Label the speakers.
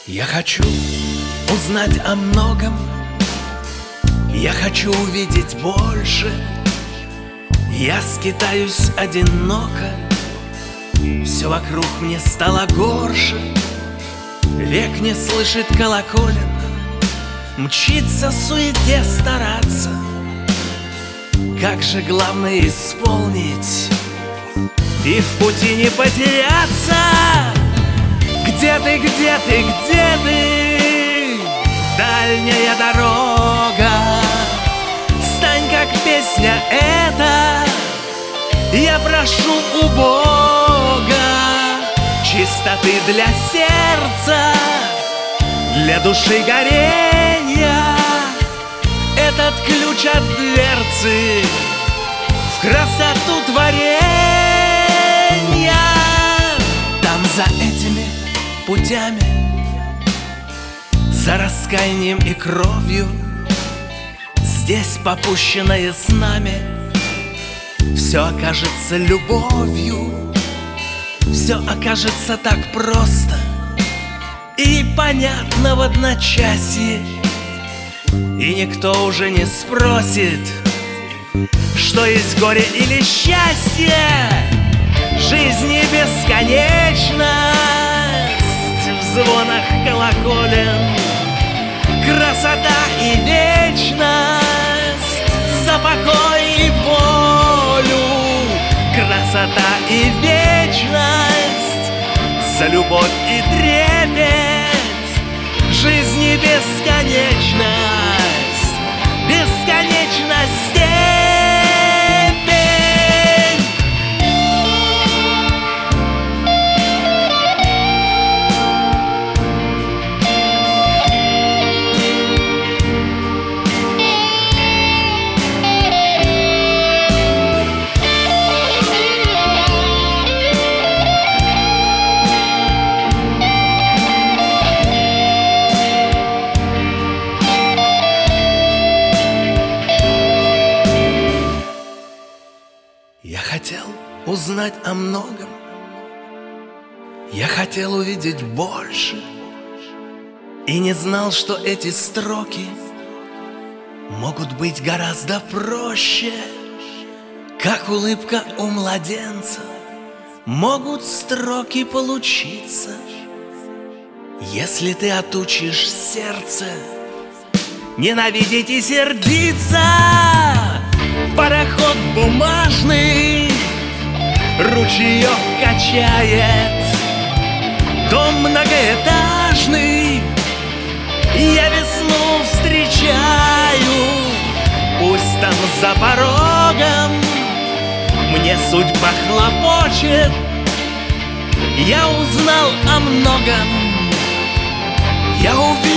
Speaker 1: Я хочу узнать о многом, я хочу увидеть больше. Я скитаюсь одиноко, все вокруг мне стало горше. Век не слышит колоколен, мчится в суете стараться. Как же главное исполнить и в пути не потеряться. Где ты, где ты, где ты? Дальняя дорога, стань как песня эта. Я прошу у Бога чистоты для сердца, для души горенья. Этот ключ от дверцы в красоту творенья. Там за этими путями, за раскаянием и кровью, здесь попущенное с нами, все окажется любовью. Все окажется так просто и понятно в одночасье. И никто уже не спросит, что есть горе или счастье. Жизнь не бесконечность в звонах колоколен, красота и вечность за покой и волю. Красота и вечность за любовь и трепет. Жизнь не бесконечность, бесконечность степень. Я хотел узнать о многом, я хотел увидеть больше, и не знал, что эти строки могут быть гораздо проще. Как улыбка у младенца могут строки получиться, если ты отучишь сердце ненавидеть и сердиться. Пароход бумажный ручеек качает, дом многоэтажный, я весну встречаю. Пусть там за порогом мне судьба хлопочет. Я узнал о многом, я увидел